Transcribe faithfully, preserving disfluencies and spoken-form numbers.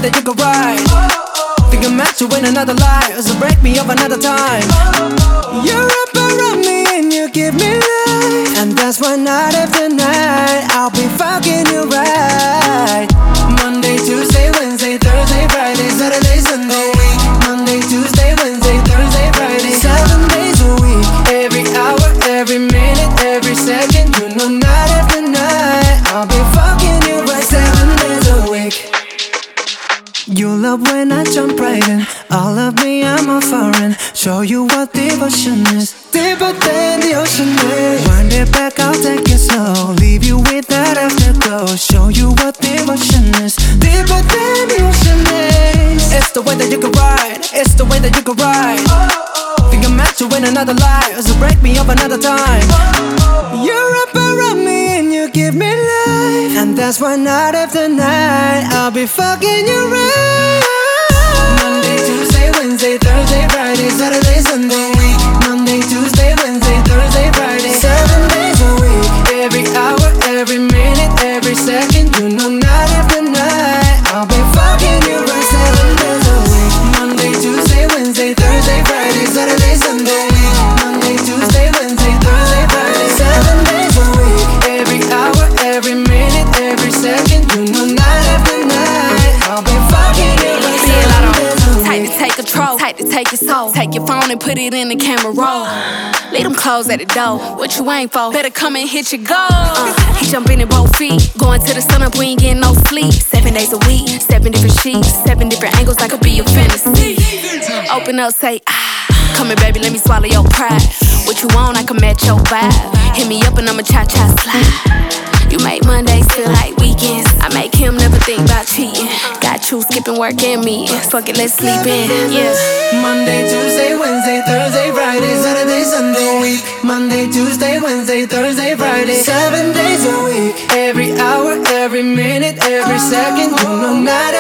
that you could ride. Think I'm meant to win another life, so break me up another time. You're up around me and you give me life, and that's why night after night I'll be fucking you right. Monday, Tuesday, Wednesday, Thursday, Friday, Saturday, Sunday. Monday, Tuesday, Wednesday, Thursday, Friday, seven days a week. Every hour, every minute, every second. You know night after night I'll be fucking you right, seven days a week. You love when I jump right in. All of me, I'm a foreign. Show you what devotion is, deeper than the ocean is. Wind it back, I'll take it slow. Leave you with that afterglow. Show you what devotion is, deeper than the ocean is. It's the way that you can ride, it's the way that you can ride. Think I'm meant to win another life, so break me up another time. You're up around me and you give me life, and that's why night after night I'll be fucking you right. Monday, Tuesday, Wednesday, Thursday, Friday, Saturday, Sunday. Monday, Tuesday, Wednesday, Thursday, Friday, seven days a week. Every hour, every minute, every second. You know night after night I'll be fucking you right, seven days a week. Monday, Tuesday, Wednesday, Thursday, Friday, Saturday, Sunday. Monday, Tuesday, Wednesday, Thursday, Friday, seven days a week. Every hour, every minute, every second. You know night after night I'll be fucking you right, seven days a week. Tight to take control, tight to take your soul. Take your phone and put it in the camera roll. Leave them clothes at the door. What you ain't for? Better come and hit your goal. Uh, he jumping in both feet. Going to the sun up, we ain't getting no sleep. Seven days a week, seven different sheets, seven different angles, that could be your fantasy. Open up, say ah. Come here, baby, let me swallow your pride. What you want, I can match your vibe. Hit me up and I'ma cha-cha slide. You make Mondays feel like weekends. I make him never think about cheating. Got you skipping work and meetings. Fuck it, let's sleep in, yeah. Monday, Tuesday, Wednesday, Thursday, Friday, Saturday, Sunday. Week. Monday, Tuesday, Wednesday, Thursday, Friday, seven days a week. Every hour, every minute, every second. You know not